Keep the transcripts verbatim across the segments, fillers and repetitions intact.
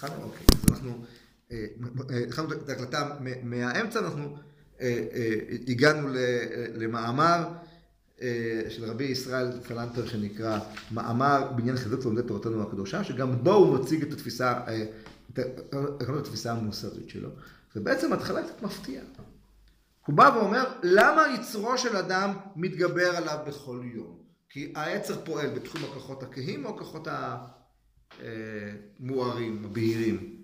התחלנו? אוקיי, אז אנחנו התחלנו את ההקלטה מהאמצע, אנחנו הגענו למאמר של רבי ישראל סלנטר שנקרא מאמר בעניין חיזוק לומדי תורתנו הקדושה, שגם בו הוא מציג את התפיסה, את התפיסה המוסרית שלו. ובעצם התחלה קצת מפתיעה. הוא בא ואומר, למה יצרו של אדם מתגבר עליו בכל יום? כי היצר פועל בתחום הכוחות הכהים או הכוחות המוארים, הבהירים.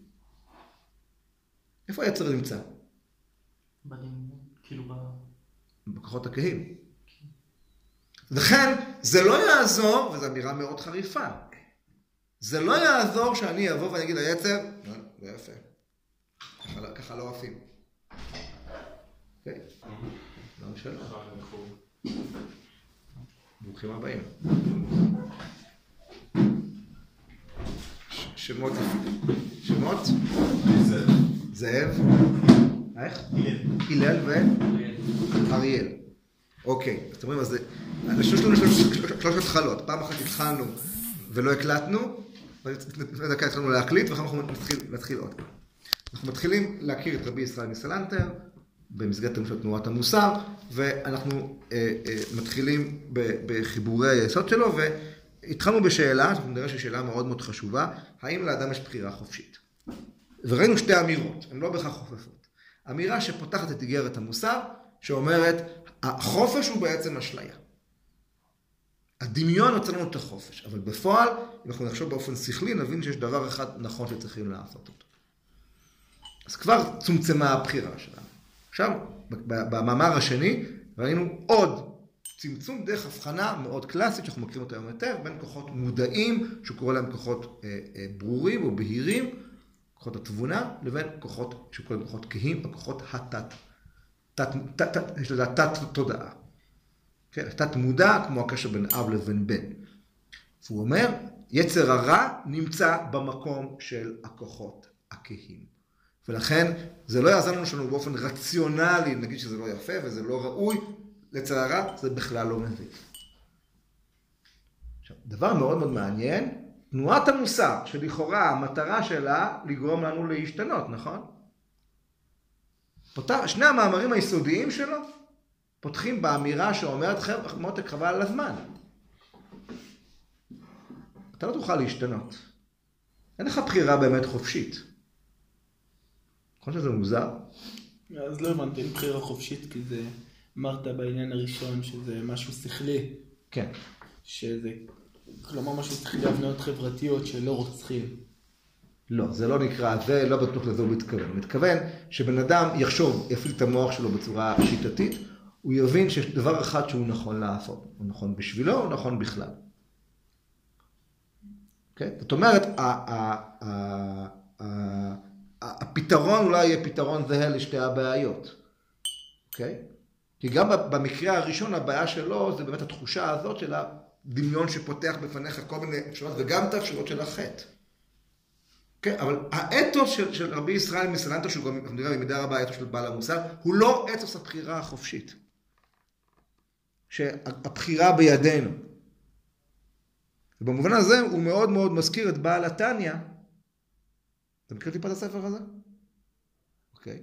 איפה היצר נמצא? כאילו ב... בכוחות הכהים. לכן, זה לא יעזור, וזו אמירה מאוד חריפה, זה לא יעזור שאני אבוא ואני אגיד ליצר, זה יפה. ככה לא עפים. אוקיי? לא משנה. ברוכים הבאים. שמות, שמות? זאב. זאב? איך? הלל ואריאל. אוקיי, זאת אומרת, אז יש לנו שלוש התחלות. פעם אחת התחלנו ולא הקלטנו, לפני דקה התחלנו להקליט, ואחר אנחנו נתחיל עוד. אנחנו מתחילים להכיר את רבי ישראל מסלנטר, במסגרת של תנועת המוסר, ואנחנו אה, אה, מתחילים בחיבורי היסוד שלו, והתחלנו בשאלה, אנחנו נראה ששאלה מאוד מאוד חשובה, האם לאדם יש בחירה חופשית? וראינו שתי אמירות, הן לא בכך חופפות. אמירה שפותחת את איגרת המוסר, שאומרת, החופש הוא בעצם אשליה. הדמיון נותן לנו את החופש, אבל בפועל, אם אנחנו נחשוב באופן שכלי, נבין שיש דבר אחד נכון שצריכים לעשות אותו. אז כבר צומצמה הבחירה שלנו. עכשיו, במאמר השני, ראינו עוד צמצום דרך הבחנה מאוד קלאסית, שאנחנו מכירים אותה היום היטב, בין כוחות מודעים, שקורא להם כוחות אה, אה, ברורים או בהירים, כוחות התבונה, לבין כוחות שקורא להם כוחות כהים, הכוחות התת. תת, תת, תת, יש לזה תת תודעה. כן, תת מודע, כמו הקשר בין אב לבין בן. והוא אומר, יצר הרע נמצא במקום של הכוחות הכהים. ולכן זה לא יעזור לנו שלנו באופן רציונלי, נגיד שזה לא יפה וזה לא ראוי, לצערה זה בכלל לא מבין. עכשיו, דבר מאוד מאוד מעניין, תנועת המוסר, שלכאורה המטרה שלה לגרום לנו להשתנות, נכון? פותח, שני המאמרים היסודיים שלו פותחים באמירה שאומרת, מותק, חבל על הזמן. אתה לא תוכל להשתנות. אין לך בחירה באמת חופשית. נכון שזה מוזר? אז לא הבנתי, אין בחירה חופשית, כי זה אמרת בעניין הראשון שזה משהו שכלי. כן. שזה, כלומר משהו שכלי הבניות חברתיות שלא רוצחים. לא, זה לא נקרא, זה לא בטוח לזה הוא מתכוון. הוא מתכוון שבן אדם יחשוב, יפעיל את המוח שלו בצורה שיטתית, הוא יבין שיש דבר אחד שהוא נכון לעשות. הוא נכון בשבילו, הוא נכון בכלל. אוקיי? זאת אומרת, הפתרון אולי יהיה פתרון זהה לשתי הבעיות. אוקיי? כי גם במקרה הראשון הבעיה שלו זה באמת התחושה הזאת של הדמיון שפותח בפניך כל מיני אפשרויות, וגם את האפשרויות של החטא. כן, אבל האתוס של, של רבי ישראל מסלנטר, שהוא גם נראה במידה רבה האתוס של בעל המוסר, הוא לא אתוס הבחירה החופשית. שהבחירה בידינו. ובמובן הזה הוא מאוד מאוד מזכיר את בעל התניא. אתה מכיר טיפה את הספר הזה? אוקיי.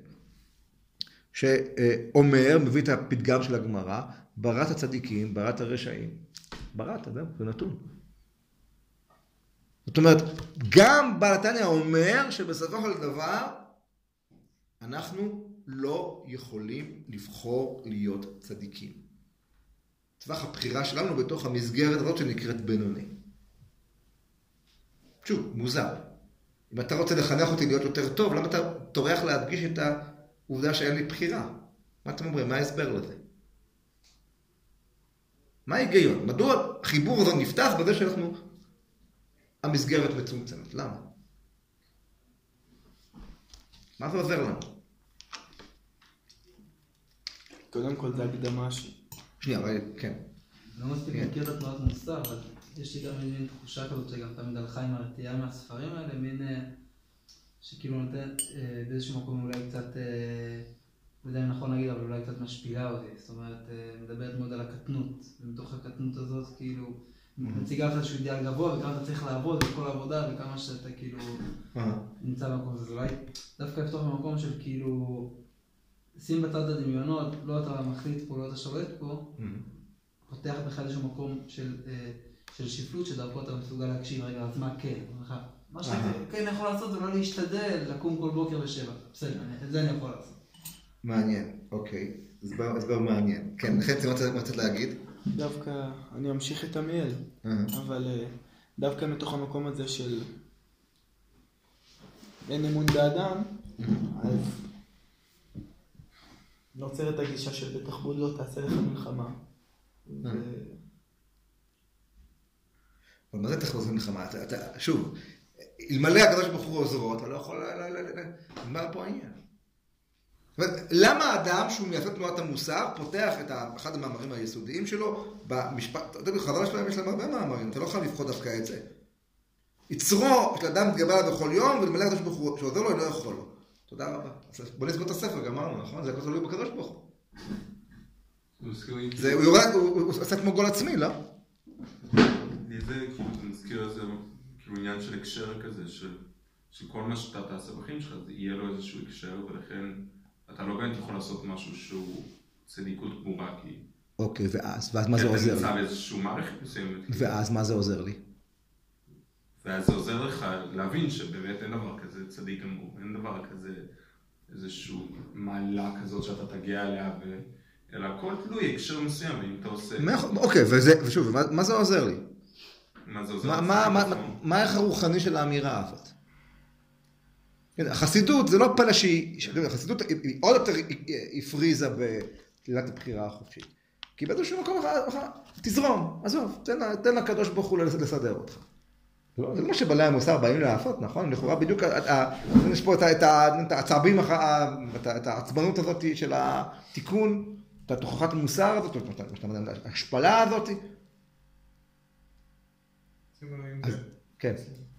שאומר, מביא את הפתגם של הגמרא, ברת הצדיקים, ברת הרשעים. ברת, אדם, זה נתון. זאת אומרת, גם בעל התניא אומר שבסופו של דבר אנחנו לא יכולים לבחור להיות צדיקים. טווח הבחירה שלנו בתוך המסגרת הזאת שנקראת בינוני. שוב, מוזר. אם אתה רוצה לחנך אותי להיות יותר טוב, למה אתה טורח להדגיש את העובדה שאין לי בחירה? מה אתם אומרים? מה ההסבר לזה? מה ההיגיון? מדוע החיבור הזה נפתח בזה שאנחנו... המסגרת מצומצמת. למה? מה זה עוזר לנו? קודם כל זה הקדמה ש... שנייה, אבל כן. לא מספיק מכיר את התנועת מוסר, אבל יש לי גם מין תחושה כזאת שגם תמיד הלכה עם הרתיעה מהספרים האלה, מין שכאילו נותן באיזשהו מקום אולי קצת, לא יודע אם נכון להגיד, אבל אולי קצת משפילה אותי. זאת אומרת, מדברת מאוד על הקטנות, ומתוך הקטנות הזאת כאילו מציגה לך איזשהו אידיאל גבוה, וכמה אתה צריך לעבוד בכל העבודה, וכמה שאתה כאילו נמצא במקום הזה, אולי דווקא לפתוח במקום של כאילו, שים בצד הדמיונות, לא אתה מחליט פה, לא אתה שולט פה, פותח בכלל איזשהו מקום של, של שפלות, שדרכו אתה מסוגל להקשיב, רגע, אז מה כן? מה שאתה כן יכול לעשות זה לא להשתדל לקום כל בוקר בשבע, בסדר, את זה אני יכול לעשות. מעניין, אוקיי, הסבר מעניין. כן, לכן זה מה רצית להגיד? דווקא, אני אמשיך את עמיאל, אבל דווקא מתוך המקום הזה של אין אמון באדם, אז נוצרת הגישה של בתחבוד לא תעשה לך מלחמה. אבל מה זה תחבוד מלחמה? שוב, אלמלא הקדוש ברוך הוא עוזרו, אתה לא יכול... מה פה העניין? למה האדם שהוא מייסד תנועת המוסר פותח את אחד המאמרים היסודיים שלו במשפט, אתה יודע, בחז"ל שלהם יש להם הרבה מאמרים, אתה לא חייב לבחור דווקא את זה. יצרו של אדם מתגבר עליו בכל יום, ולמלא הקדוש ברוך הוא שעוזר לו, אני לא יכול לו. תודה רבה. בוא נסגור את הספר, גמרנו, נכון? זה הכל תלוי בקדוש ברוך הוא. הוא עושה כמו גול עצמי, לא? לי זה, כאילו, אתה מזכיר איזה, כאילו, עניין של הקשר כזה, שכל מה שאתה תעשה בחיים שלך, יהיה לו איזשהו הקשר, ולכן אתה לא באמת יכול לעשות משהו שהוא צדיקות גמורה, כי... אוקיי, ואז? ואז מה זה עוזר לי? אתה נמצא באיזשהו מערכת מסוימת. ואז מה זה עוזר לי? ואז זה עוזר לך להבין שבאמת אין דבר כזה צדיק גמור, אין דבר כזה איזשהו מעלה כזאת שאתה תגיע אליה, אלא הכל תלוי הקשר מסוים, אם אתה עושה... אוקיי, ושוב, מה זה עוזר לי? מה זה עוזר? מה הערך הרוחני של האמירה הזאת? החסידות זה לא פלא שהיא, החסידות היא עוד יותר הפריזה בתלילת הבחירה החופשית. כי באיזשהו מקום תזרום, עזוב, תן לקדוש ברוך הוא לסדר אותך. זה לא שבעלי המוסר באים לעשות, נכון? לכאורה בדיוק, יש פה את העצבים, את העצבנות הזאת של התיקון, את התוכחת המוסר הזאת, את ההשפלה הזאת. כן.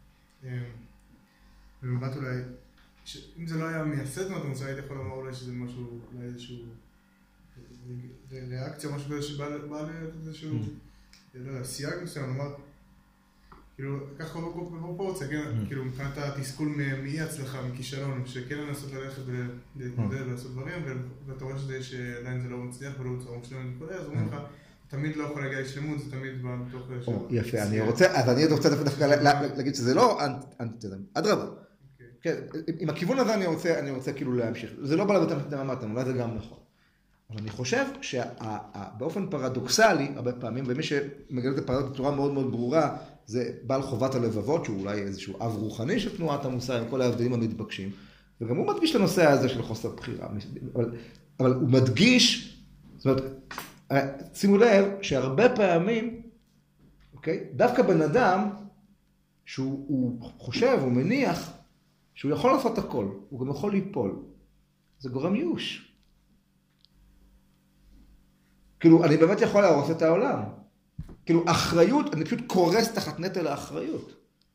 במבט אולי, אם זה לא היה מייסד תנועת המוסר, הייתי יכול לומר אולי שזה משהו, אולי איזשהו ריאקציה, משהו כזה שבא לאיזשהו, לא יודע, סייג מסוים, נאמר, כאילו, ככה בפרופורציה, כאילו, מבחינת התסכול מאי הצלחה, מכישלון, שכן לנסות ללכת ולהתמודד ולעשות דברים, ואתה רואה שעדיין זה לא מצליח ולא בצורה מושלמת וכו', אז אומרים לך, תמיד לא יכול להגיע לשלמות, זה תמיד בא מתוך... יפה, אני רוצה, אז אני רוצה דווקא להגיד שזה לא אנטיתזה, אדרבה. עם הכיוון הזה אני רוצה כאילו להמשיך. זה לא בא לבטח את אמרתם, אולי זה גם נכון. אבל אני חושב שבאופן פרדוקסלי, הרבה פעמים, ומי שמגלה את הפרדוקס בצורה מאוד מאוד ברורה, זה בעל חובת הלבבות, שהוא אולי איזשהו אב רוחני של תנועת המוסר, עם כל ההבדלים המתבקשים. וגם הוא מדגיש את הנושא הזה של חוסר בחירה. אבל, אבל הוא מדגיש, זאת אומרת, שימו לב שהרבה פעמים, אוקיי, דווקא בן אדם, שהוא חושב, הוא מניח, שהוא יכול לעשות הכל, הוא גם יכול ליפול. זה גורם ייאוש. כאילו, אני באמת יכול להרוס את העולם. כאילו, אחריות, אני פשוט קורס תחת נטל האחריות.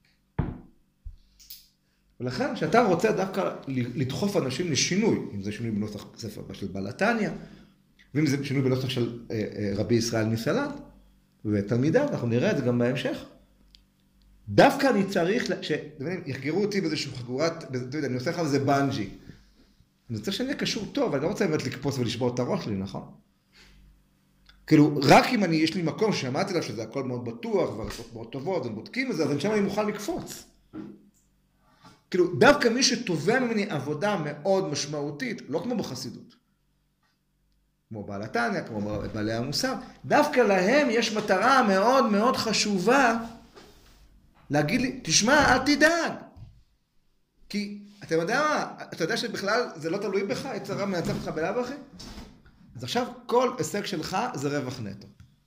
ולכן, שאתה רוצה דווקא לדחוף אנשים לשינוי, אם זה שינוי בנוסח ספר של בעל התניא, ואם זה שינוי בנוסח של רבי ישראל מסלנט, ותלמידיו, אנחנו נראה את זה גם בהמשך. דווקא אני צריך, שיחגרו אותי באיזשהו חגורת, אתה יודע, אני עושה לך על זה בנג'י. אני רוצה שאני אהיה קשור טוב, אני לא רוצה באמת לקפוץ ולשבור את הראש שלי, נכון? כאילו, רק אם אני, יש לי מקום ששמעתי לה שזה הכל מאוד בטוח, והרצות מאוד טובות, הם בודקים את זה, אז אני שם אני מוכן לקפוץ. כאילו, דווקא מי שתובע ממני עבודה מאוד משמעותית, לא כמו בחסידות, כמו בעל התניא, כמו בעלי המוסר, דווקא להם יש מטרה מאוד מאוד חשובה, להגיד לי, תשמע, אל תדאג. כי, אתה יודע מה, אתה יודע שבכלל זה לא תלוי בך, יצרה מנצח אותך בלב אחי? אז עכשיו כל הישג שלך זה רווח נטו.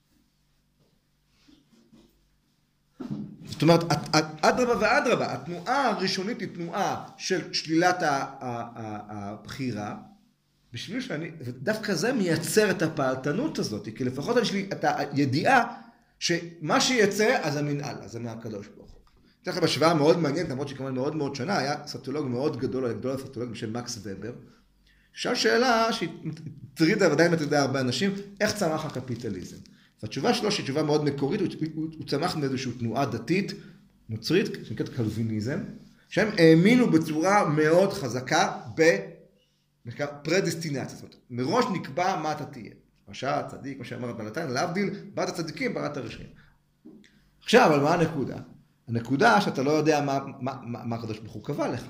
זאת אומרת, אדרבה ואדרבה, התנועה הראשונית היא תנועה של שלילת הבחירה, בשביל שאני, ודווקא זה מייצר את הפעלתנות הזאת, כי לפחות יש לי את הידיעה שמה שיצא, אז המנהל, אז זה מהקדוש ברוך הוא. אתן לך בשוואה מאוד מעניינת, למרות שכמובן מאוד מאוד שנה, היה סוציולוג מאוד גדול, גדול הסוציולוג בשם מקס ובר, שאל שאלה שהיא טרידה, ודאי אם אתה יודע הרבה אנשים, איך צמח הקפיטליזם? והתשובה שלו, שהיא תשובה מאוד מקורית, הוא, הוא, הוא צמח מאיזושהי תנועה דתית, נוצרית, שנקראת קלוויניזם, שהם האמינו בצורה מאוד חזקה בפרדיסטינציה, זאת אומרת, מראש נקבע מה אתה תהיה. רשע, צדיק, מה שאמרת בלתיים, להבדיל, באת הצדיקים, באת הרשעים. עכשיו, אבל מה הנקודה? הנקודה שאתה לא יודע מה, מה, מה, מה הקדוש ברוך הוא קבע לך.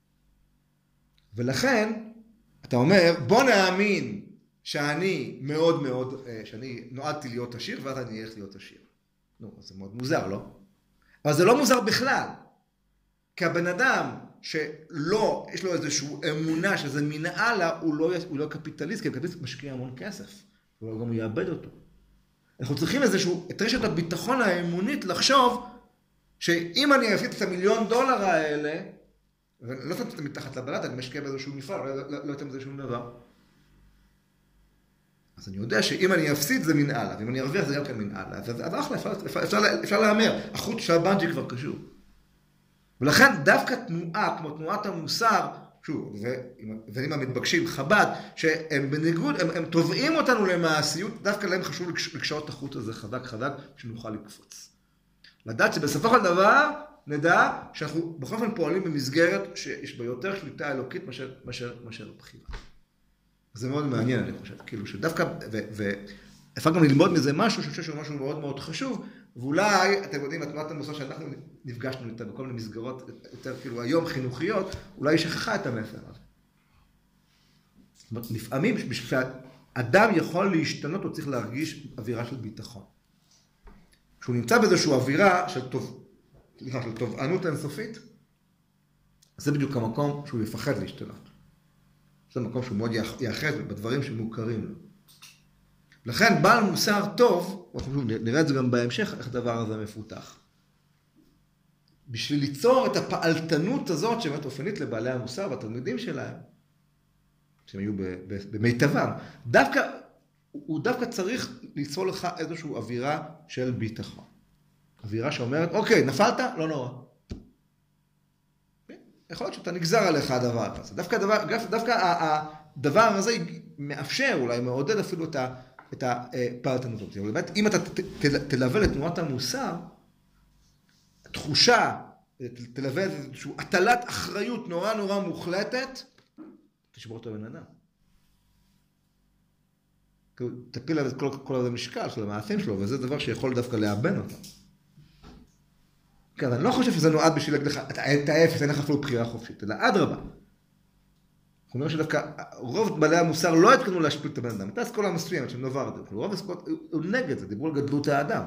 ולכן, אתה אומר, בוא נאמין שאני מאוד מאוד, שאני נועדתי להיות עשיר, ואז אני אלך להיות עשיר. נו, זה מאוד מוזר, לא? אבל זה לא מוזר בכלל. כי הבן אדם שלא, יש לו איזושהי אמונה שזה מנהלה, הוא לא, הוא לא קפיטליסט, כי הקפיטליסט משקיע המון כסף. הוא גם יאבד אותו. אנחנו צריכים איזשהו, את רשת הביטחון האמונית לחשוב שאם אני אפסיד את המיליון דולר האלה, ולא שמתי את זה מתחת לבלט, אני משקיע באיזשהו מפעל, לא יותר מזה שום דבר. אז אני יודע שאם אני אפסיד זה מנהלה, ואם אני ארוויח זה גם כן מנהלה, אז אחלה, אפשר להאמר, החוט של הבנג'י כבר קשור. ולכן דווקא תנועה, כמו תנועת המוסר, שוב, ואם המתבקשים חב"ד, שהם בניגוד, הם, הם תובעים אותנו למעשיות, דווקא להם חשוב לקשור את החוט הזה חזק חזק, שנוכל לקפוץ. לדעת שבסופו של דבר, נדע שאנחנו בכל אופן פועלים במסגרת שיש בה יותר שליטה אלוקית מאשר, מאשר, מאשר בחירה. זה מאוד מעניין, אני חושב, כאילו שדווקא, ואפשר גם ללמוד מזה משהו, שאני חושב שהוא משהו מאוד מאוד חשוב, ואולי, אתם יודעים, התנועת המוסר שאנחנו נפגשנו איתה בכל מיני מסגרות יותר כאילו היום חינוכיות, אולי היא שכחה את המסר הזה. זאת אומרת, לפעמים, כשאדם יכול להשתנות, הוא צריך להרגיש אווירה של ביטחון. כשהוא נמצא באיזושהי אווירה של טוב, של תובענות אינסופית, זה בדיוק המקום שהוא יפחד להשתנות. זה מקום שהוא מאוד יאחז בדברים שמוכרים לו. לכן בעל מוסר טוב, נראה את זה גם בהמשך, איך הדבר הזה מפותח. בשביל ליצור את הפעלתנות הזאת שבאמת אופנית לבעלי המוסר והתלמידים שלהם, שהם היו במיטבם, דווקא, הוא דווקא צריך ליצור לך איזושהי אווירה של ביטחון. אווירה שאומרת, אוקיי, נפלת? לא נורא. יכול להיות שאתה נגזר עליך הדבר הזה. דווקא הדבר, דווקא הדבר הזה מאפשר, אולי מעודד אפילו את ה... את הפעלתנות הזאת. אבל באמת, אם אתה תלווה לתנועת המוסר, התחושה, תלווה איזושהי הטלת אחריות נורא נורא מוחלטת, תשבור אותו בן אדם. תפיל עליו את כל, כל המשקל של המעשים שלו, וזה דבר שיכול דווקא לאבן אותו. כן, אני לא חושב שזה נועד בשביל להגיד לך, את האפס, אין לך אפילו בחירה חופשית, אלא אדרבה. אנחנו נראה שדווקא רוב בעלי המוסר לא התכוונו להשפיל את הבן אדם. הייתה אסכולה מסוימת שהם נובר את זה. רוב אסכולות הוא נגד זה, דיברו על גדלות האדם.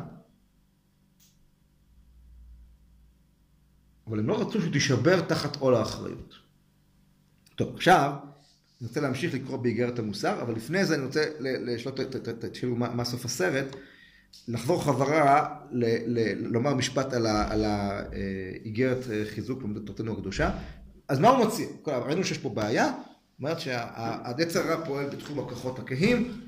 אבל הם לא רצו שתישבר תחת עול האחריות. טוב, עכשיו, אני רוצה להמשיך לקרוא באיגרת המוסר, אבל לפני זה אני רוצה לשלוט את מה סוף הסרט, לחזור חזרה, לומר משפט על האיגרת חיזוק למדתנו הקדושה. אז מה הוא מוציא? ראינו שיש פה בעיה, אומרת שהיצר הרע פועל בתחום הכוחות הכהים,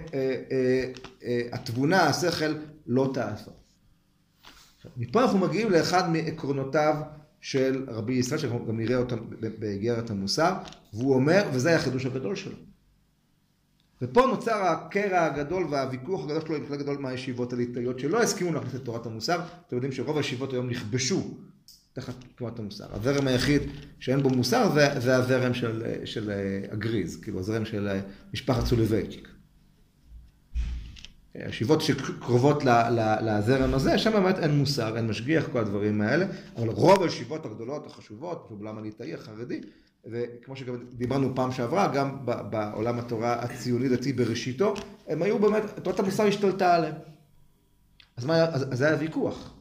והתבונה, השכל, לא תעשה. מפה אנחנו מגיעים לאחד מעקרונותיו של רבי ישראל, שאנחנו גם נראה אותם באיגרת המוסר, והוא אומר, וזה החידוש הגדול שלו. ופה נוצר הקרע הגדול והוויכוח הגדול שלו עם חלק גדול מהישיבות הליטאיות, שלא הסכימו להכניס את תורת המוסר. אתם יודעים שרוב הישיבות היום נכבשו תחת תנועת המוסר. הזרם היחיד שאין בו מוסר זה, זה הזרם של, של הגריז, כאילו הזרם של משפחת סולובייצ'יק. הישיבות שקרובות לזרם הזה, שם באמת אין מוסר, אין משגיח, כל הדברים האלה, אבל רוב הישיבות הגדולות, החשובות, בעולם הליטאי, החרדי, וכמו שגם דיברנו פעם שעברה, גם בעולם התורה הציוני דתי בראשיתו, הם היו באמת, תורת המוסר השתלטה עליהם. אז מה, אז זה היה ויכוח.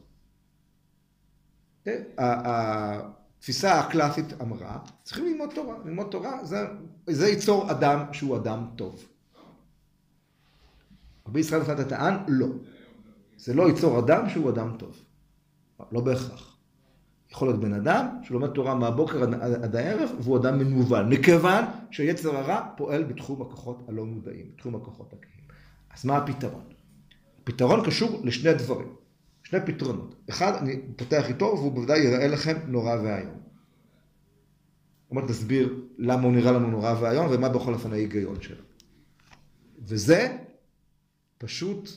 התפיסה הקלאסית אמרה, צריכים ללמוד תורה. ללמוד תורה זה, זה ייצור אדם שהוא אדם טוב. רבי ישראל נפלת טען, לא. זה לא ייצור אדם שהוא אדם טוב. לא בהכרח. יכול להיות בן אדם שלומד תורה מהבוקר עד, עד הערב, והוא אדם מנוול. מכיוון שיצר הרע פועל בתחום הכוחות הלא מודעים, בתחום הכוחות הכהים. אז מה הפתרון? הפתרון קשור לשני דברים. שני פתרונות. אחד, אני פותח איתו, והוא בוודאי יראה לכם נורא והיום. אומרת, נסביר למה הוא נראה לנו נורא והיום, ומה בכל אופן ההיגיון שלו. וזה פשוט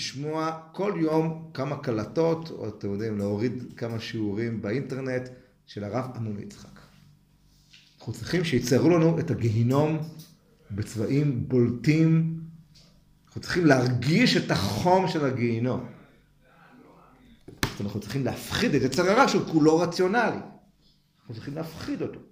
לשמוע כל יום כמה קלטות, או אתם יודעים, להוריד כמה שיעורים באינטרנט, של הרב אמנון יצחק. אנחנו צריכים שיצרו לנו את הגיהינום בצבעים בולטים. אנחנו צריכים להרגיש את החום של הגיהינום. אנחנו צריכים להפחיד את יצר הרע שהוא כולו רציונלי. אנחנו צריכים להפחיד אותו.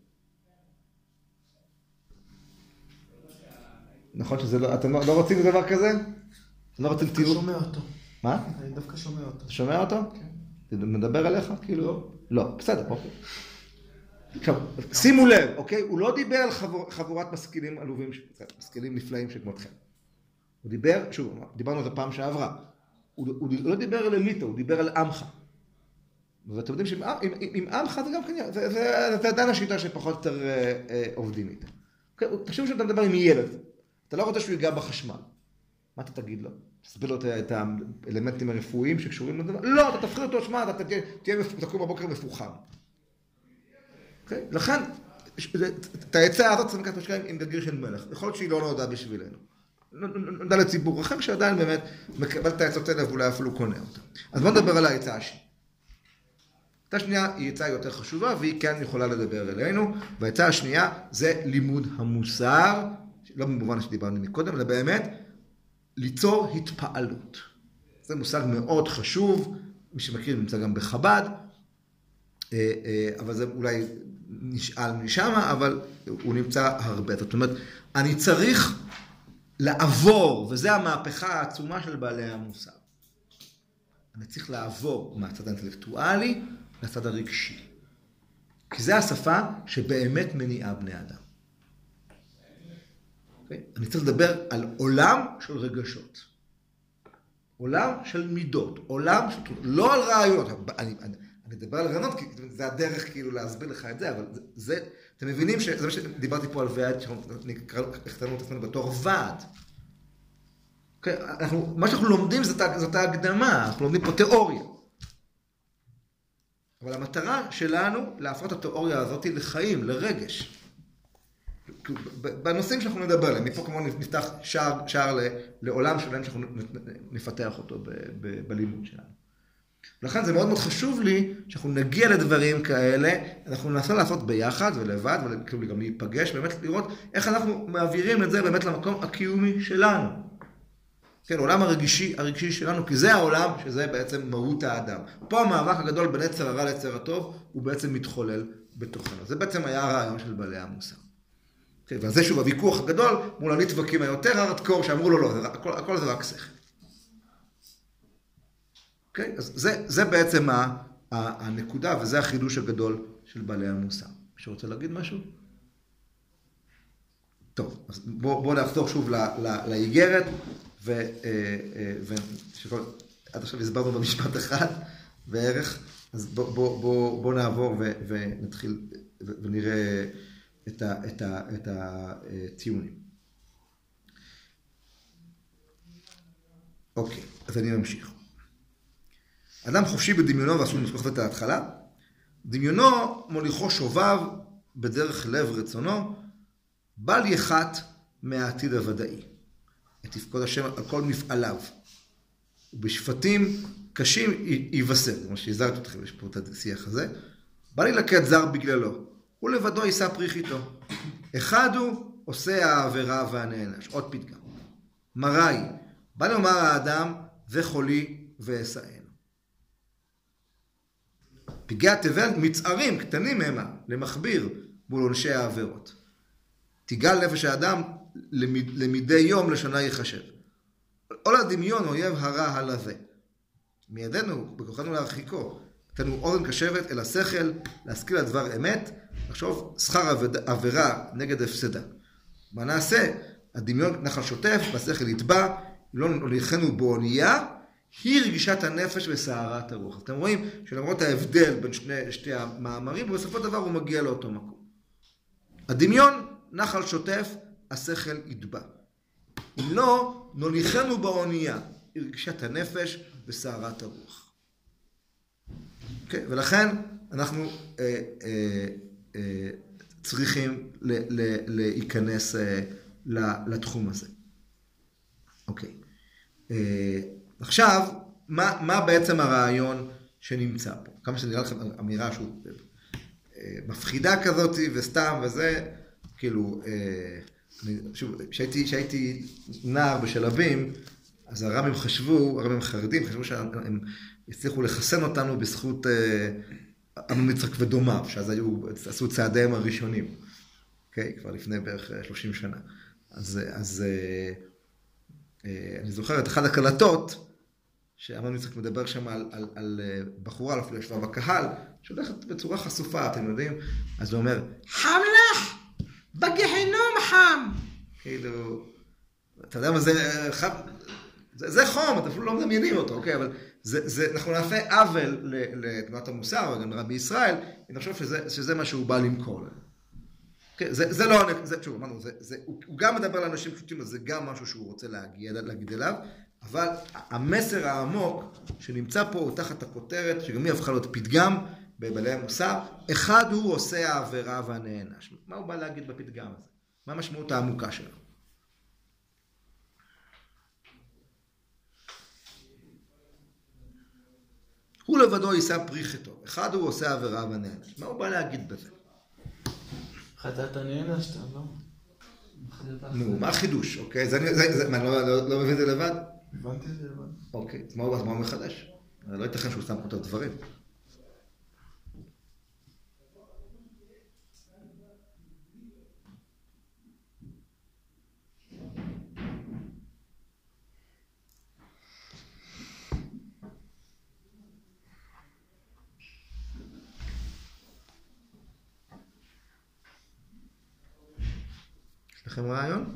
נכון שזה לא, אתם לא רוצים דבר כזה? אתם לא רוצים תיאור? אני שומע אותו. מה? אני דווקא שומע אותו. אתה שומע אותו? כן. מדבר עליך? כאילו? לא. לא, בסדר, אוקיי. עכשיו, שימו לב, אוקיי? הוא לא דיבר על חבור, חבורת משכילים עלובים, משכילים נפלאים שכמותכם. הוא דיבר, שוב, דיברנו על זה פעם שעברה. הוא, הוא לא דיבר על אליטה, הוא דיבר על עמך. ואתם יודעים שעם עמך זה גם כן, זה, זה, זה עדיין השיטה שפחות יותר אה, אה, עובדים איתה. אוקיי? תחשבו שאתה מדבר עם ילד. אתה לא רוצה שהוא ייגע בחשמל. מה אתה תגיד לו? תסביר לו את האלמנטים הרפואיים שקשורים לדבר? לא, אתה תפחיד אותו, שמע, אתה תקום בבוקר מפוחם. אוקיי? לכן, את העצה הזאת צריך לקחת משקעים עם גרגיר של מלך. יכול להיות שהיא לא נועדה בשבילנו. נועדה לציבור אחר שעדיין באמת מקבל את העצות האלה ואולי אפילו קונה אותה. אז בוא נדבר על העצה השנייה. העצה השנייה היא עצה יותר חשובה והיא כן יכולה לדבר אלינו. והעצה השנייה זה לימוד המוסר, לא במובן שדיברנו מקודם, אלא באמת ליצור התפעלות. זה מושג מאוד חשוב, מי שמכיר נמצא גם בחב"ד, אבל זה אולי נשאל משם, אבל הוא נמצא הרבה. זאת אומרת, אני צריך לעבור, וזו המהפכה העצומה של בעלי המוסר. אני צריך לעבור מהצד האינטלקטואלי לצד הרגשי. כי זו השפה שבאמת מניעה בני אדם. Okay? אני צריך לדבר על עולם של רגשות. עולם של מידות. עולם של... לא על רעיונות. אני, אני, אני אדבר על רעיונות, כי זה הדרך כאילו להסביר לך את זה, אבל זה... זה אתם מבינים שזה מה שדיברתי פה על ועד, שהכתבנו את עצמנו בתור ועד. Okay? אנחנו, מה שאנחנו לומדים זאת, זאת ההקדמה, אנחנו לומדים פה תיאוריה. אבל המטרה שלנו להפוך את התיאוריה הזאת לחיים, לרגש. בנושאים שאנחנו נדבר עליהם, מפה כמובן נפתח שער, שער לעולם שלהם שאנחנו נפתח אותו ב, ב, בלימוד שלנו. ולכן זה מאוד מאוד חשוב לי שאנחנו נגיע לדברים כאלה, אנחנו ננסה לעשות ביחד ולבד, וכאילו גם להיפגש, באמת לראות איך אנחנו מעבירים את זה באמת למקום הקיומי שלנו. כן, העולם הרגישי, הרגשי שלנו, כי זה העולם שזה בעצם מהות האדם. פה המאבק הגדול בין יצר הרע ליצר הטוב, הוא בעצם מתחולל בתוכנו. זה בעצם היה הרעיון של בעלי המוסר. ועל זה שוב הוויכוח הגדול מול הנדבקים היותר הארדקור שאמרו לו לא, זה, הכל, הכל זה רק שכל. אוקיי? אז זה, זה בעצם ה, ה, הנקודה וזה החידוש הגדול של בעלי המוסר. מישהו רוצה להגיד משהו? טוב, אז בואו בוא נחזור שוב לאיגרת ועד עכשיו הסברנו במשפט אחד בערך, אז בואו בוא, בוא, בוא נעבור ו, ונתחיל ונראה את ה, את ה, את הטיעונים. אוקיי, אז אני ממשיך. אדם חופשי בדמיונו, ועשו נשכח את ההתחלה, דמיונו מוליכו שובב בדרך לב רצונו, בל יחת מהעתיד הוודאי. את תפקוד השם על כל מפעליו. ובשפטים קשים ייבשר, זה מה שהזהרת אתכם, יש פה את השיח הזה. בל ילקט זר בגללו. הוא לבדו יישא פריך איתו. אחד הוא עושה העבירה והנענש. עוד פתגם. מראי, בא לומר האדם, וחולי ואסענו. פגעי התבל מצערים, קטנים המה, למכביר מול עונשי העבירות. תיגל נפש האדם למד, למידי יום לשנה יחשב. או לדמיון אויב הרע הלזה. מידנו, בכוחנו להרחיקו, תנו אוזן קשבת אל השכל, להשכיל על דבר אמת, לחשוב שכר עבירה נגד הפסדה. מה נעשה? הדמיון נחל שוטף, בשכל יתבע, לא נוליכנו באונייה, היא רגישת הנפש וסערת הרוח. אתם רואים שלמרות ההבדל בין שני, שתי המאמרים, בסופו דבר הוא מגיע לאותו מקום. הדמיון נחל שוטף, השכל יתבע. אם לא, נוליכנו באונייה, היא רגישת הנפש וסערת הרוח. Okay, ולכן אנחנו אה, אה, אה, צריכים ל, ל, להיכנס אה, לתחום הזה. אוקיי. Okay. אה, עכשיו, מה, מה בעצם הרעיון שנמצא פה? כמה שנראה לכם אמירה שהוא מפחידה כזאת וסתם וזה, כאילו, אני, שוב, כשהייתי נער בשלבים, אז הרבים חשבו, הרבים חרדים, חשבו שהם הצליחו לחסן אותנו בזכות אמנון יצחק ודומיו, שאז היו, עשו צעדיהם הראשונים, אוקיי? כבר לפני בערך שלושים שנה. אז, אז אני זוכר את אחת הקלטות, שאמנון יצחק מדבר שם על, על, על בחורה, אפילו ישבה בקהל, שהולכת בצורה חשופה, אתם יודעים? אז הוא אומר, חם לך! בגיהנום חם! כאילו, אתה יודע מה זה חם? זה, זה חום, אתם אפילו לא מדמיינים אותו, אוקיי? אבל זה, זה, אנחנו נעשה עוול לתנועת המוסר, וגם לרבי ישראל, אני חושב שזה, שזה מה שהוא בא למכור. אוקיי? זה, זה לא, זה, שוב, אמרנו, זה, זה, הוא, הוא גם מדבר לאנשים פשוטים, אז זה גם משהו שהוא רוצה להגיע, להגיד אליו, אבל המסר העמוק שנמצא פה הוא תחת הכותרת, שגם היא הפכה להיות פתגם בבעלי המוסר, אחד הוא עושה העבירה והנענש. מה הוא בא להגיד בפתגם הזה? מה המשמעות העמוקה שלו? הוא לבדו יישא פרי חטאו. אחד הוא עושה עבירה והנענש. מה הוא בא להגיד בזה? חטאת הנענשת, לא? נו, מה החידוש? אוקיי, זה, זה, זה, מה, אני לא, לא, לא מבין את זה לבד? הבנתי את זה לבד. אוקיי, אז מה הוא, מה הוא מחדש? לא ייתכן שהוא שם פה את הדברים. יש לכם רעיון?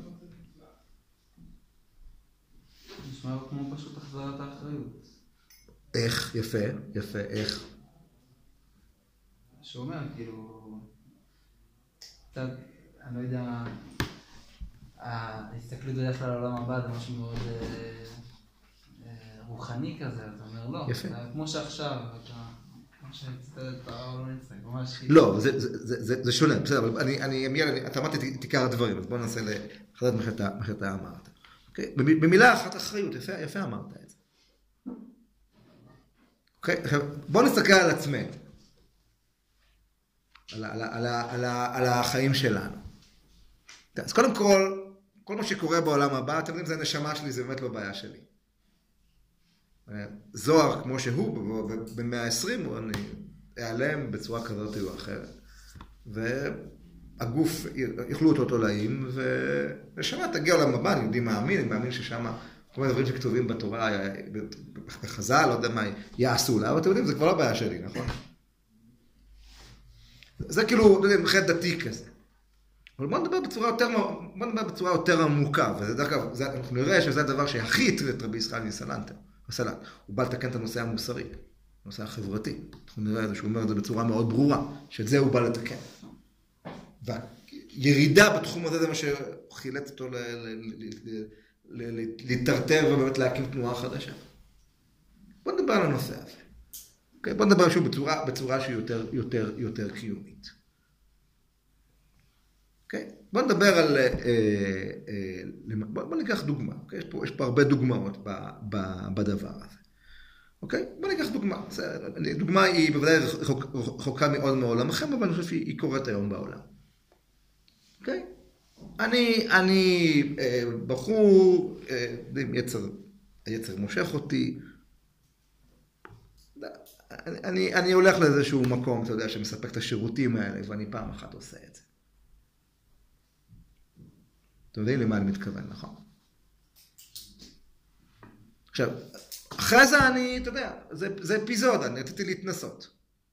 נשמע כמו פשוט החזרת האחריות. איך? יפה, יפה, איך? שאומר, כאילו, קצת, אני לא יודע, ההסתכלות בדרך כלל לעולם הבא זה משהו מאוד רוחני כזה, אתה אומר, לא, יפה. כמו שעכשיו, אתה, כמו שהצטדת את הרעיון נצטרך, ממש... לא, זה, זה, זה, זה, זה שונה, בסדר, אבל אני, אני, אני, אתה אמרת את עיקר הדברים, אז בואו ננסה לחדד מה שאתה אמרת. אוקיי? במילה אחת אחריות, יפה, יפה אמרת את זה. אוקיי? עכשיו, בואו נסתכל על עצמנו. על, על, על, על, על החיים שלנו. אז קודם כל, כל מה שקורה בעולם הבא, אתם יודעים, זה הנשמה שלי, זה באמת לא בעיה שלי. זוהר, כמו שהוא, במאה ה-עשרים, אני אעלם בצורה כזאת או אחרת. והגוף, יאכלו אותו תולעים, ונשמה תגיע לעולם הבא, אני יודעים מאמין, אני מאמין ששם, כל מיני דברים שכתובים בתורה, בחז"ל, לא יודע מה, יעשו לה, אבל אתם יודעים, זה כבר לא בעיה שלי, נכון? זה כאילו, לא יודע, מחד דתי כזה. אבל בוא נדבר בצורה יותר, בוא נדבר בצורה יותר עמוקה, וזה דרך כלל, אנחנו נראה שזה הדבר שהכי הטריד את רבי ישראל מסלנטר. הסלט. הוא בא לתקן את הנושא המוסרי, הנושא החברתי. אנחנו נראה את זה שהוא אומר את זה בצורה מאוד ברורה, שאת זה הוא בא לתקן. והירידה בתחום הזה זה מה שחילץ אותו להתרטב ובאמת להקים תנועה חדשה. בוא נדבר על הנושא הזה. Okay, בוא נדבר שוב בצורה, בצורה שהיא יותר, יותר, יותר קיומית. Okay? בוא נדבר על, אה, אה, בוא, בוא ניקח דוגמה. Okay? יש פה, יש פה הרבה דוגמאות ב, ב, בדבר הזה. Okay? בוא ניקח דוגמה. דוגמה היא בוודאי רחוקה מאוד מעולמכם, אבל אני חושב שהיא קורית היום בעולם. Okay? אני, אני אה, בחור, אה, יצר, היצר מושך אותי, אני, אני הולך לאיזשהו מקום, אתה יודע, שמספק את השירותים האלה, ואני פעם אחת עושה את זה. אתם יודעים למה אני מתכוון, נכון? עכשיו, אחרי זה אני, אתה יודע, זה, זה אפיזודה, אני רציתי להתנסות.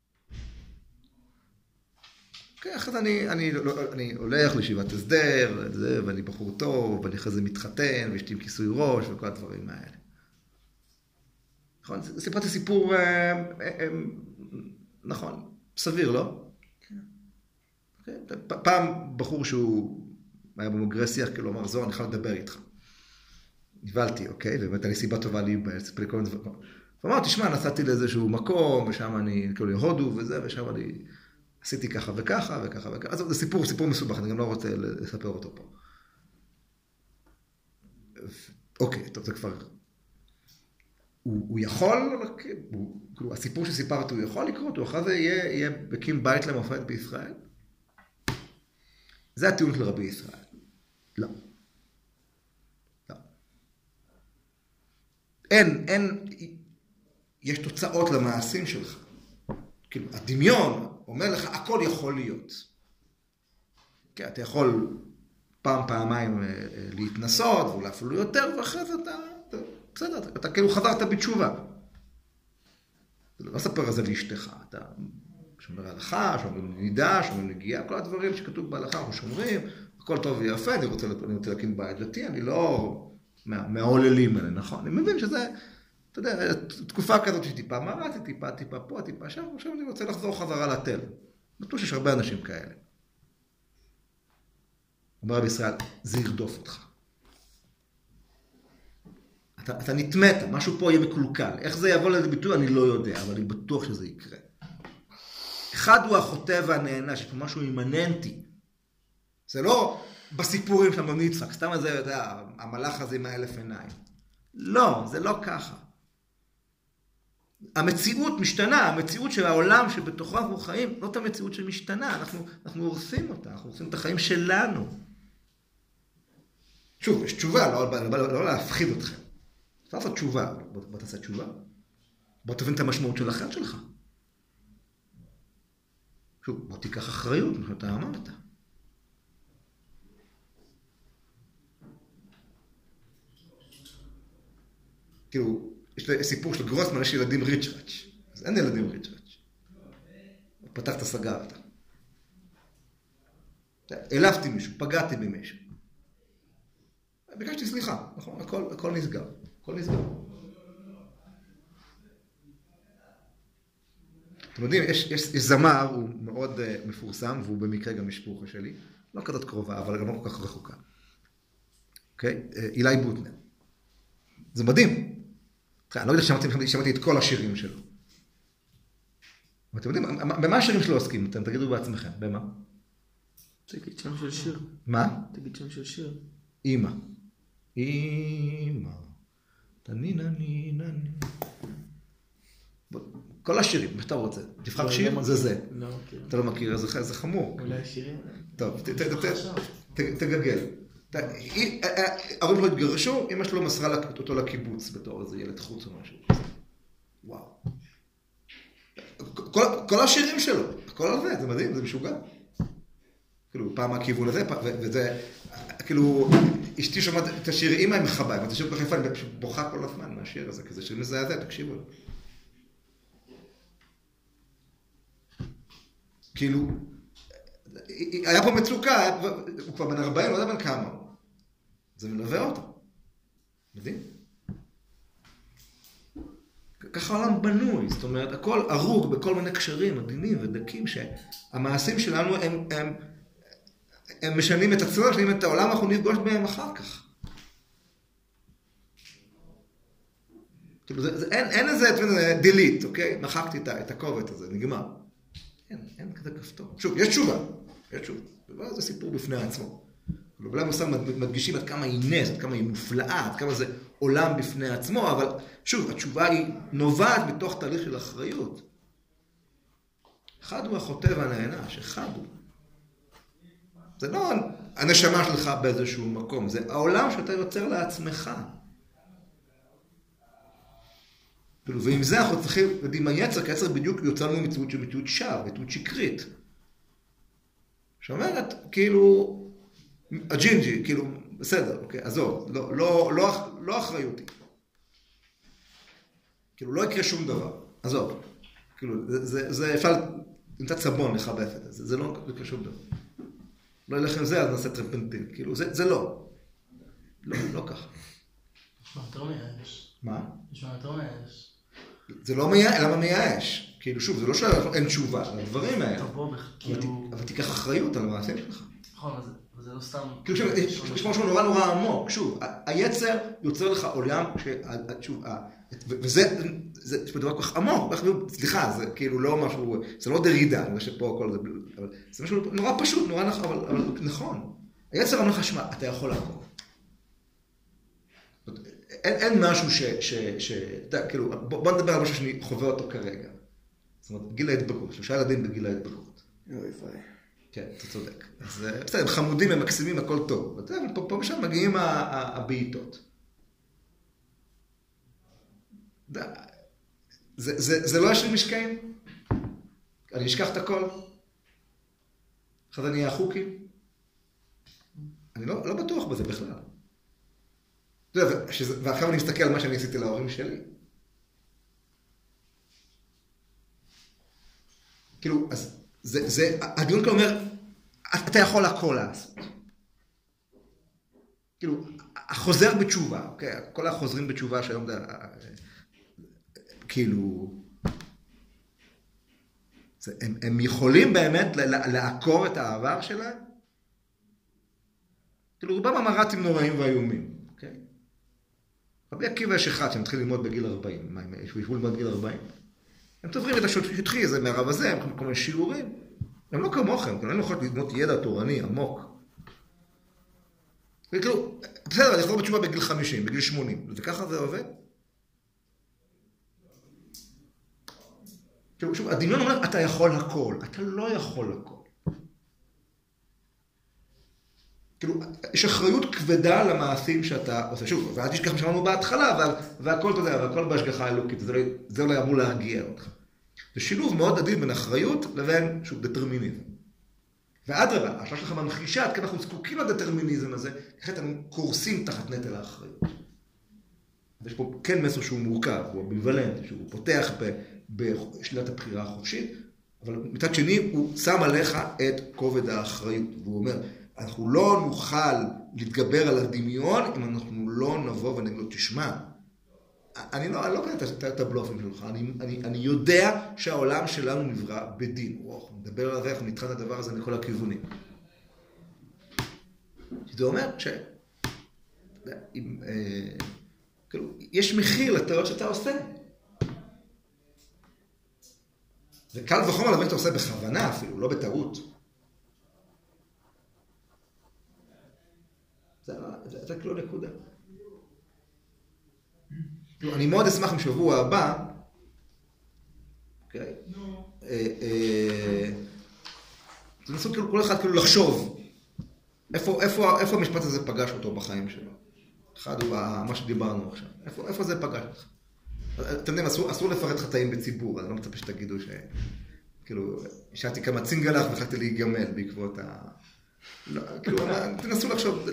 אוקיי, אחרי זה אני, אני, אני הולך לישיבת הסדר, וזה, ואני בחור טוב, ואני אחרי זה מתחתן, ויש לי עם כיסוי ראש, וכל הדברים האלה. נכון, סיפרתי סיפור, אה, אה, נכון, סביר, לא? כן. פעם בחור שהוא היה במגרסיח, כאילו אמר, זוהר, אני יכול לדבר איתך. נבלתי, אוקיי? ובאמת, היה לי סיבה טובה להיבאל, סיפר לי כל מיני דברים. ואמרתי, תשמע, נסעתי לאיזשהו מקום, ושם אני, כאילו, להודו וזה, ושם אני עשיתי ככה וככה וככה וככה. אז זה סיפור, סיפור מסובך, אני גם לא רוצה לספר אותו פה. אוקיי, טוב, זה כבר... הוא, הוא יכול, הוא, כאילו, הסיפור שסיפרתי הוא יכול לקרות, הוא אחרי זה יהיה, יהיה בקים בית למופת בישראל? זה הטיעון של רבי ישראל. לא. לא. אין, אין, יש תוצאות למעשים שלך. כאילו, הדמיון אומר לך, הכל יכול להיות. כי אתה יכול פעם, פעמיים להתנסות, ואולי אפילו יותר, ואחרי זה אתה, אתה בסדר, אתה, אתה כאילו חזרת בתשובה. לא ספר על זה לאשתך, אתה שומר הלכה, שומר נידה, שומר נגיעה, כל הדברים שכתוב בהלכה, אנחנו שומרים, הכל טוב ויפה, אני רוצה, אני רוצה להקים בית דתי, אני לא מה, מהעוללים האלה, נכון? אני מבין שזה, אתה יודע, תקופה כזאת שטיפה מרתי, טיפה, טיפה פה, טיפה שם, עכשיו אני רוצה לחזור חזרה לתל. בטוח שיש הרבה אנשים כאלה. אומר רבי ישראל, זה ירדוף אותך. אתה, אתה נתמת, משהו פה יהיה מקולקל. איך זה יבוא לזה ביטוי, אני לא יודע, אבל אני בטוח שזה יקרה. אחד הוא החוטא והנהנה, שיש פה משהו אימננטי. זה לא בסיפורים שלנו ניצחק, סתם איזה, אתה יודע, המלאך הזה עם האלף עיניים. לא, זה לא ככה. המציאות משתנה, המציאות של העולם שבתוכו אנחנו חיים, לא את המציאות שמשתנה, אנחנו, אנחנו הורסים אותה, אנחנו הורסים את החיים שלנו. שוב, יש תשובה, לא, לא, לא, לא להפחיד אתכם. אתה עושה תשובה, בוא, בוא תעשה תשובה. בוא תבין את המשמעות של החיים שלך. שוב, בוא תיקח אחריות, מה שאתה אמרת. כאילו, יש לי סיפור של גרוסמן, יש ילדים ריצ'ראץ'. אז אין ילדים ריצ'ראץ'. הוא פתח את הסגרת. העלבתי מישהו, פגעתי במישהו. ביקשתי סליחה, נכון? הכל, הכל נסגר. הכל נסגר. אתם יודעים, יש, יש, יש זמר, הוא מאוד uh, מפורסם, והוא במקרה גם משפוחה שלי. לא כזאת קרובה, אבל גם לא כל כך רחוקה. אוקיי? Okay? אילי בוטנר. זה מדהים. אני לא יודע שמעתי, שמעתי את כל השירים שלו. ואתם יודעים, במה השירים שלו עוסקים? אתם תגידו בעצמכם, במה? תגיד שם של שיר. מה? תגיד שם של שיר. אמא. אמא. תנינה נינה נינה. כל השירים, מה שאתה רוצה. תבחר שיר, זה זה. לא מכיר. אתה לא מכיר, זה חמור. אולי השירים? טוב, תגגל. ההורים שלו התגרשו, אמא שלו מסרה אותו לקיבוץ בתור איזה ילד חוץ או משהו. וואו. כל השירים שלו, הכל על זה, זה מדהים, זה משוגע. כאילו, פעם הכיוון הזה, וזה, כאילו, אשתי שומעת את השיר אמא עם מחבאי, ואת השיר בחיפה, אני בוכה כל הזמן מהשיר הזה, כי זה שיר מזעזע, תקשיבו לו. כאילו, היה פה מצוקה, הוא כבר בן ארבעים, לא יודע בן כמה הוא. זה מלווה אותו. מדהים? ככה העולם בנוי, זאת אומרת, הכל ארוג בכל מיני קשרים עדינים ודקים, שהמעשים שלנו הם, הם, הם משנים את עצמם, משנים את העולם, אנחנו נפגוש בהם אחר כך. כאילו, זה, זה, אין, אין איזה דילית, אוקיי? מחקתי את, את הקובץ הזה, נגמר. אין, אין כזה כפתור. שוב, יש תשובה. יש תשובה. זה סיפור בפני עצמו. בלי מושג מדגישים עד כמה היא נס, עד כמה היא מופלאה, עד כמה זה עולם בפני עצמו, אבל שוב, התשובה היא נובעת בתוך תהליך של אחריות. אחד הוא החוטא והנענש, אחד הוא. זה לא הנשמה שלך באיזשהו מקום, זה העולם שאתה יוצר לעצמך. ועם זה אנחנו צריכים, ועם היצר, כי היצר בדיוק יוצא לנו מציאות של מציאות שווא, מציאות שקרית. שאומרת, כאילו, הג'ינג'י, כאילו, בסדר, אוקיי, עזוב, לא, לא, לא, לא אחריותי. כאילו, לא יקרה שום דבר, עזוב. כאילו, זה, זה, זה אפשר למצוא צבון לחבף את זה, זה לא יקרה שום דבר. לא ילך עם זה, אז נעשה טרפנטין, כאילו, זה, זה לא. לא, לא ככה. נשמע יותר מייאש. מה? נשמע יותר מייאש. זה לא מייאש, למה מייאש? כאילו, שוב, זה לא שאין תשובה, לדברים האלה. תבוא, כאילו... אבל תיקח אחריות על המעשים שלך. נכון, אבל זה לא סתם... כאילו, יש משהו נורא נורא עמוק. שוב, היצר יוצר לך עולם, שוב, וזה, זה דבר כל כך עמוק, סליחה, זה כאילו לא משהו, זה לא דרידה, אני חושב פה הכל זה, אבל זה משהו נורא פשוט, נורא נכון, אבל נכון. היצר אומר לך, שמע, אתה יכול לעקוב. אין, אין משהו ש... ש, ש אתה, כאילו, בוא, בוא נדבר על משהו שאני חווה אותו כרגע. זאת אומרת, גיל ההתבגרות, שלושה ילדים בגיל ההתבגרות. אוי ואי. כן, אתה צודק. אז בסדר, הם חמודים, הם מקסימים, הכל טוב. אבל פה, פה ושם מגיעים הבעיטות. זה, זה, זה לא יש לי משקעים? אני אשכח את הכל? אחרי זה אני אהיה חוקי? אני לא, לא בטוח בזה בכלל. ועכשיו אני מסתכל על מה שאני עשיתי להורים שלי. כאילו, אז זה, זה, הדיון כאן אומר, אתה יכול הכל לעשות. כאילו, החוזר בתשובה, אוקיי? כל החוזרים בתשובה שהיום זה, כאילו, זה, הם, הם יכולים באמת לעקור את העבר שלהם? כאילו, רובם אמרתים נוראים ואיומים, אוקיי? רבי עקיבא יש אחד שמתחיל ללמוד בגיל ארבעים, מה, הם ישבו ללמוד בגיל ארבעים? הם תוברים את השטחי, זה מהרב הזה, הם יכולים כל מיני שיעורים. הם לא כמוכם, הם לא יכולים ללמוד ידע תורני עמוק. וכאילו, בסדר, אני יכול בתשובה בגיל חמישים, בגיל שמונים, וככה זה עובד? כאילו, שוב, הדמיון אומר, אתה יכול הכל, אתה לא יכול הכל. כאילו, יש אחריות כבדה למעשים שאתה עושה. שוב, ואל תשכח מה שאמרנו בהתחלה, אבל, והכל, אתה יודע, והכל בהשגחה אלוקית, זה לא, זה לא אמור להגיע אותך. זה שילוב מאוד עדין בין אחריות לבין, שוב, דטרמיניזם. ואדרבה, השאלה שלך ממחישה, עד כמה אנחנו זקוקים לדטרמיניזם הזה, ככה אתם קורסים תחת נטל האחריות. יש פה כן מסר שהוא מורכב, הוא אמביוולנט, שהוא פותח בשלילת הבחירה החופשית, אבל מצד שני הוא שם עליך את כובד האחריות, והוא אומר, אנחנו לא נוכל להתגבר על הדמיון אם אנחנו לא נבוא ונגיד לו, תשמע, אני לא, אני לא קורא את, את הבלופים שלך, אני, אני, אני יודע שהעולם שלנו נברא בדין. וואו, נדבר על זה, אנחנו נתחל את הדבר הזה מכל הכיוונים. זה אומר ש... אם, אה, כאילו, יש מחיר לטעות שאתה עושה. וקל וחומר לדבר שאתה עושה בכוונה אפילו, לא בטעות. זה, זה, זה כאילו נקודה. אני מאוד אשמח עם שבוע הבא, אוקיי? תנסו כל אחד כאילו לחשוב, איפה המשפט הזה פגש אותו בחיים שלו? אחד הוא מה שדיברנו עכשיו. איפה זה פגש אותך? אתם יודעים, אסור לפרט חטאים בציבור, אני לא מצפה שתגידו ש... כאילו, השארתי כמה צינגלח והחלטתי להיגמל בעקבות ה... כאילו, תנסו לחשוב...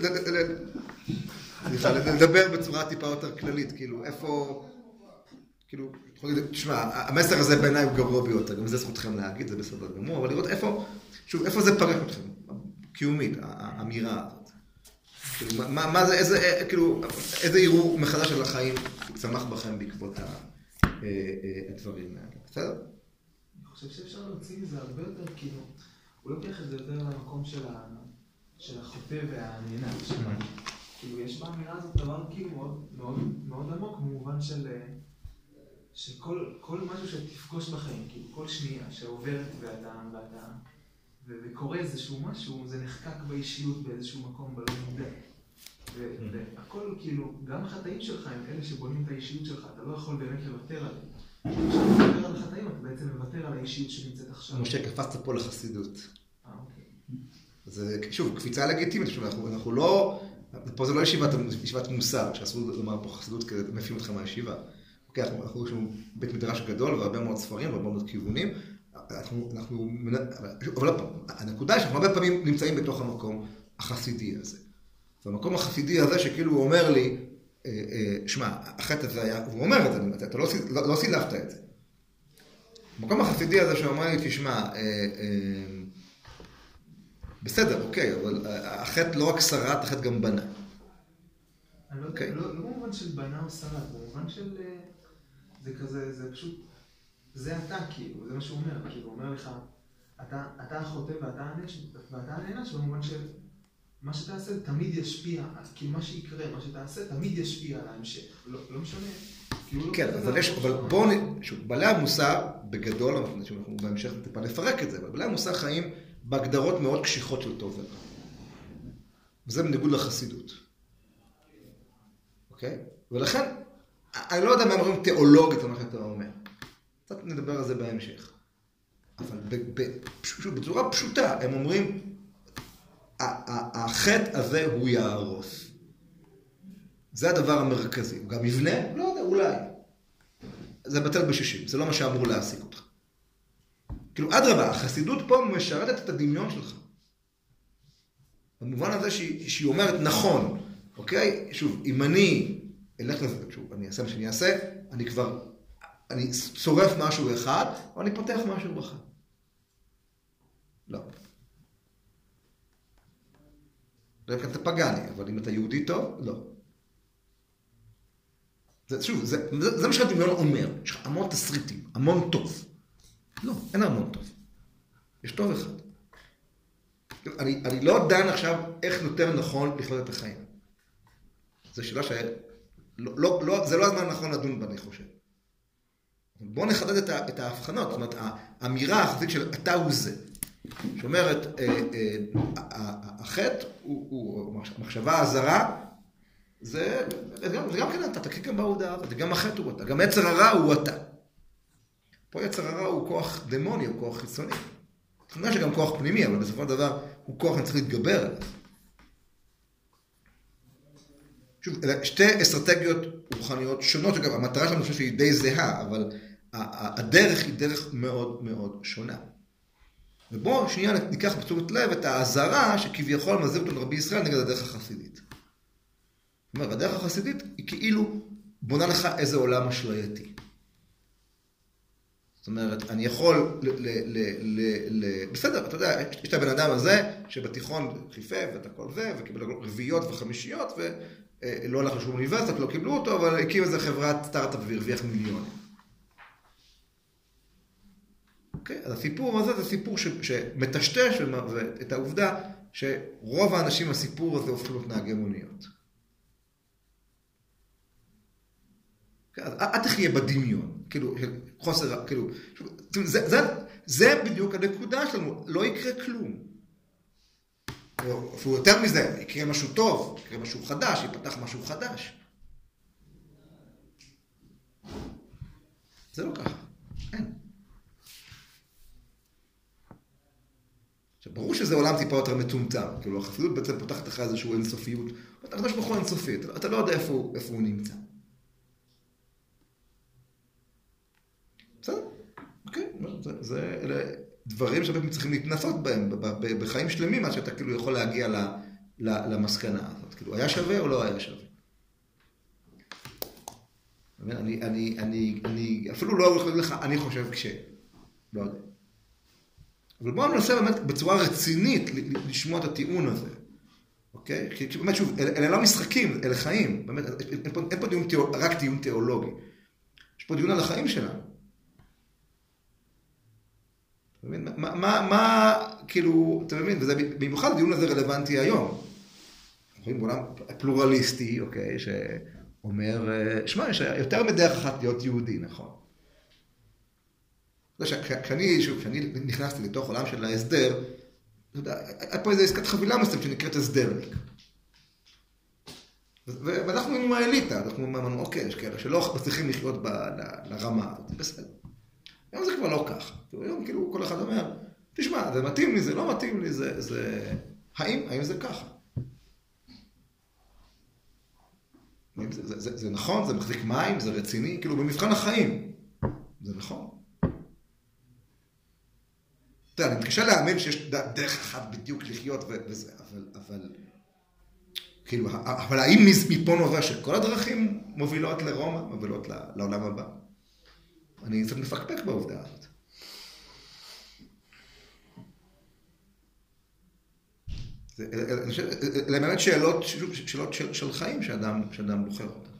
לדבר בצורה טיפה יותר כללית, כאילו, איפה, כאילו, תשמע, המסר הזה בעיניי הוא גרוע ביותר, גם זה זכותכם להגיד, זה בסדר גמור, אבל לראות איפה, שוב, איפה זה פרק אתכם, קיומית, האמירה הזאת. כאילו, מה זה, איזה, כאילו, איזה עירור מחדש של החיים צמח בכם בעקבות הדברים האלה, בסדר? אני חושב שאפשר להוציא מזה הרבה יותר, כאילו, הוא לוקח את זה יותר למקום של החוטא והנהנש. כאילו, יש באמירה הזאת דבר כאילו מאוד, מאוד, מאוד עמוק, במובן של, שכל, כל משהו שתפגוש בחיים, כאילו, כל שנייה שעוברת ואתה, ואתה, וקורה איזשהו משהו, זה נחקק באישיות באיזשהו מקום בלא מודע. והכל, כאילו, גם החטאים שלך הם אלה שבונים את האישיות שלך, אתה לא יכול באמת לוותר עליהם. כשאתה מוותר על החטאים, אתה בעצם מוותר על האישיות שנמצאת עכשיו. משה, קפצת פה לחסידות. אה, אוקיי. זה, שוב, קפיצה לגיטימית, אנחנו, אנחנו לא... פה זה לא ישיבת, ישיבת מוסר, שאסור לומר פה חסידות כדי מפים אותך מהישיבה. אוקיי, אנחנו, אנחנו יש לנו בית מדרש גדול והרבה מאוד ספרים והרבה מאוד כיוונים. אנחנו, אנחנו, אבל הנקודה היא שאנחנו הרבה פעמים נמצאים בתוך המקום החסידי הזה. והמקום החסידי הזה שכאילו הוא אומר לי, שמע, החטא הזה היה, הוא אומר את זה, אתה לא, לא, לא סילפת את זה. המקום החסידי הזה שאומר לי, תשמע, בסדר, אוקיי, אבל החטא לא רק שרד, החטא גם בנה. אני לא יודע, לא במובן של בנה או שרד, במובן של... זה כזה, זה פשוט... זה אתה, כאילו, זה מה שהוא אומר, כאילו, הוא אומר לך, אתה החוטא ואתה הנענש, במובן של... מה שתעשה תמיד ישפיע, כאילו מה שיקרה, מה שתעשה תמיד ישפיע על ההמשך, לא משנה. כן, אבל בואו, בעלי המוסר, בגדול, אנחנו בהמשך טיפה לפרק את זה, אבל בעלי המוסר חיים בהגדרות מאוד קשיחות של טוב ורע. וזה בניגוד לחסידות. אוקיי? ולכן, אני לא יודע מה אומרים תיאולוגית על מה שאתה אומר. קצת נדבר על זה בהמשך. אבל בצורה פשוטה, הם אומרים, החטא הזה הוא יהרוס. זה הדבר המרכזי. הוא גם יבנה? לא יודע, אולי. זה בטל בשישים, זה לא מה שאמור להעסיק אותך. כאילו, אדרבה, החסידות פה משרתת את הדמיון שלך. במובן הזה שהיא, שהיא אומרת, נכון, אוקיי? שוב, אם אני אלך לזה, שוב, אני אעשה מה שאני אעשה, אני כבר, אני שורף משהו אחד, או אני פותח משהו אחד. לא. לא כאן אתה פגני, אבל אם אתה יהודי טוב, לא. זה, שוב, זה, זה, זה מה שהדמיון אומר. יש לך המון תסריטים, המון טוב. לא, אין המון טוב. יש טוב אחד. אני, אני לא דן עכשיו איך יותר נכון לחיות את החיים. זו שאלה ש... לא, לא, לא, זה לא הזמן הנכון לדון בה, אני חושב. בואו נחדד את, ה, את ההבחנות. זאת אומרת, האמירה החזית של אתה הוא זה. שאומרת, אה, אה, החטא הוא, הוא, המחשבה הזרה, זה, זה, גם, זה גם כן אתה, תקריא גם בהודעה, זה גם החטא הוא אתה, גם יצר הרע הוא אתה. פה יצר הרע הוא כוח דמוני, הוא כוח חיצוני. כנראה שגם כוח פנימי, אבל בסופו של דבר הוא כוח אני צריך להתגבר עליו. שוב, אלה שתי אסטרטגיות רוחניות שונות, שגם המטרה שלנו חושב שהיא די זהה, אבל הדרך היא דרך מאוד מאוד שונה. ובואו שנייה ניקח בתשומת לב את האזהרה שכביכול מזהיר אותנו רבי ישראל נגד הדרך החסידית. זאת אומרת, הדרך החסידית היא כאילו בונה לך איזה עולם אשלייתי. זאת אומרת, אני יכול, ל, ל, ל, ל, בסדר, אתה יודע, יש את הבן אדם הזה שבתיכון חיפה ואת הכל זה, וקיבל רביעיות וחמישיות, ולא הלך לשום אוניברסיטה, לא קיבלו אותו, אבל הקים איזה חברת סטארט-אפ והרוויח מיליונים. אוקיי? אז הסיפור הזה זה סיפור ש, שמטשטש את העובדה שרוב האנשים הסיפור הזה הופכים להיות נהגי מוניות. אז אל תחיה בדמיון, כאילו, חוסר, כאילו, זה, זה, זה בדיוק הנקודה שלנו, לא יקרה כלום. אפילו יותר מזה, יקרה משהו טוב, יקרה משהו חדש, ייפתח משהו חדש. זה לא ככה, אין. עכשיו, ברור שזה עולם טיפה יותר מטומטם, כאילו, החסידות בעצם פותחת אחרי איזשהו אינסופיות, אתה בכל אינסופי, אתה, אתה לא יודע איפה, איפה הוא נמצא. בסדר, אוקיי, זה, זה אלה דברים שאתם צריכים להתנסות בהם, בחיים שלמים, עד שאתה כאילו יכול להגיע ל, ל, למסקנה הזאת, כאילו, היה שווה או לא היה שווה? אני, אני, אני, אני אפילו לא יכול להגיד לך, אני חושב כש, לא יודע. אבל בואו ננסה באמת בצורה רצינית לשמוע את הטיעון הזה, אוקיי? כי באמת שוב, אלה, אלה לא משחקים, אלה חיים, באמת, אין פה, אין פה דיון, רק טיעון תיאולוגי, יש פה דיון על החיים שלנו. מה, מה, מה, כאילו, אתה מבין, וזה במיוחד הדיון הזה רלוונטי היום. אנחנו רואים בעולם פלורליסטי, אוקיי, שאומר, שמע, יש יותר מדרך אחת להיות יהודי, נכון? כשאני, שוב, כשאני נכנסתי לתוך עולם של ההסדר, אתה יודע, היה פה איזו עסקת חבילה מסוימת שנקראת הסדרניק. ואנחנו עם האליטה, אנחנו אמרנו, אוקיי, יש כאלה שלא מצליחים לחיות לרמה הזאת, בסדר. היום זה כבר לא ככה. היום כאילו כל אחד אומר, תשמע, זה מתאים לי, זה לא מתאים לי, זה, זה... האם, האם זה ככה? זה, זה, זה, זה נכון, זה מחזיק מים, זה רציני, כאילו במבחן החיים. זה נכון. אתה יודע, אני מתקשה להאמין שיש דרך אחת בדיוק לחיות וזה, אבל, אבל... כאילו, אבל האם מפה נובע שכל הדרכים מובילות לרומא, מובילות לעולם הבא? אני קצת מפקפק בעובדה הזאת. אלה באמת שאלות, שאלות של, של חיים שאדם, שאדם בוחר אותן.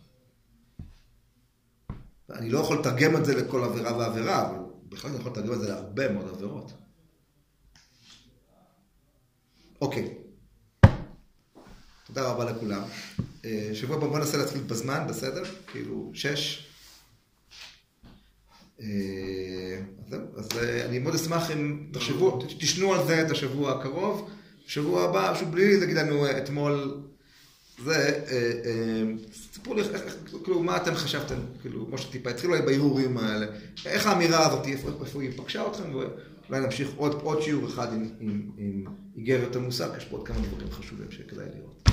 אני לא יכול לתרגם את זה לכל עבירה ועבירה, אבל בכלל אני יכול לתרגם את זה להרבה מאוד עבירות. אוקיי. תודה רבה לכולם. שבוע בוא ננסה להתחיל בזמן, בסדר? כאילו, שש. אז אני מאוד אשמח אם תחשבו, תשנו על זה את השבוע הקרוב, שבוע הבא, פשוט בלי להגיד לנו אתמול, זה, תספרו לי, כאילו, מה אתם חשבתם, כאילו, כמו שטיפה, התחילו לי בהרהורים האלה, איך האמירה הזאת, איפה היא פגשה אתכם, ואולי נמשיך עוד שיעור אחד עם איגרת המושג, יש פה עוד כמה דברים חשובים שכדאי לראות.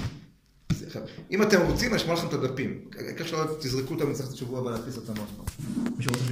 אם אתם רוצים, אני אשמע לכם את הדפים, כך שלא תזרקו אותם, נצטרך את השבוע הבא להכניס אותם עוד פעם.